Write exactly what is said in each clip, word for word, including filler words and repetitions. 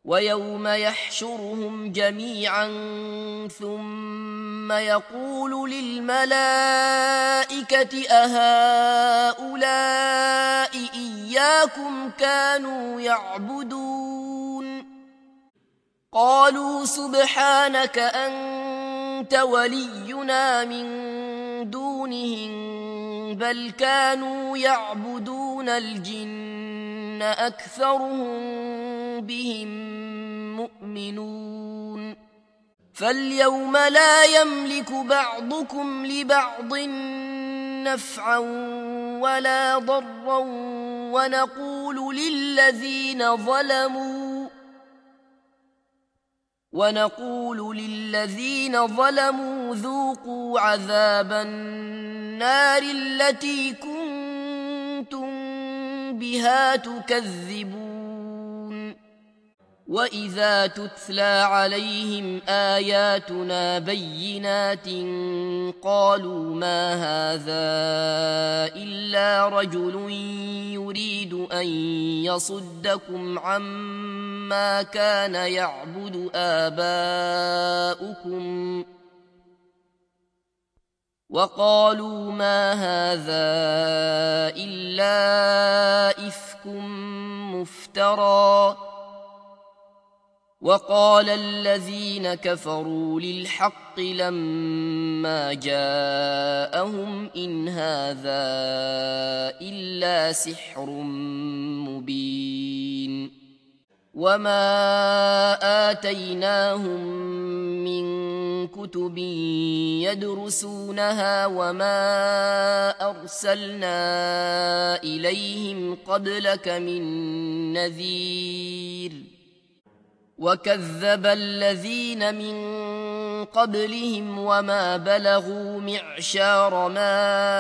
ويوم يحشرهم جميعا ثم يقول للملائكة أهؤلاء إياكم كانوا يعبدون قالوا سبحانك أنت ولينا من دونهم بل كانوا يعبدون الجن أكثرهم بهم مؤمنون فاليوم لا يملك بعضكم لبعض نفعا ولا ضرا ونقول للذين ظلموا ونقول للذين ظلموا ذوقوا عذاب النار التي كنتم بها تكذبون وإذا تتلى عليهم آياتنا بينات قالوا ما هذا إلا رجل يريد أن يصدكم عما كان يعبد آباؤكم وقالوا ما هذا إلا إفك مفترى وقال الذين كفروا للحق لما جاءهم إن هذا إلا سحر مبين وما آتيناهم من كتب يدرسونها وما أرسلنا إليهم قبلك من نذير وكذب الذين من قبلهم وما بلغوا معشار ما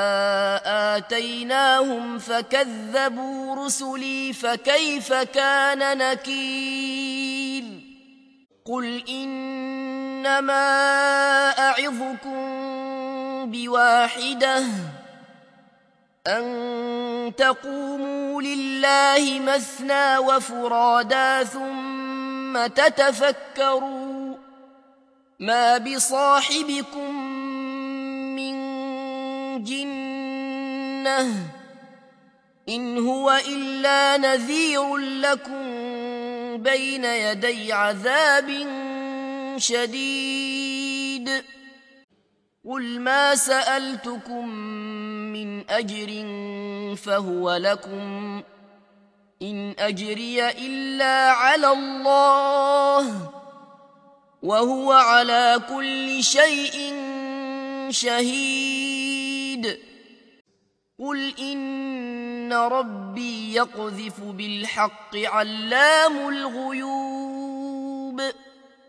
آتيناهم فكذبوا رسلي فكيف كان نكير قل إنما أعظكم بواحدة أن تقوموا لله مثنى وفرادا ثم تتفكروا ما بصاحبكم من جنة إن هو إلا نذير لكم بين يدي عذاب شديد قل ما سألتكم من أجر فهو لكم إن أجري إلا على الله وهو على كل شيء شهيد قل إن ربي يقذف بالحق علام الغيوب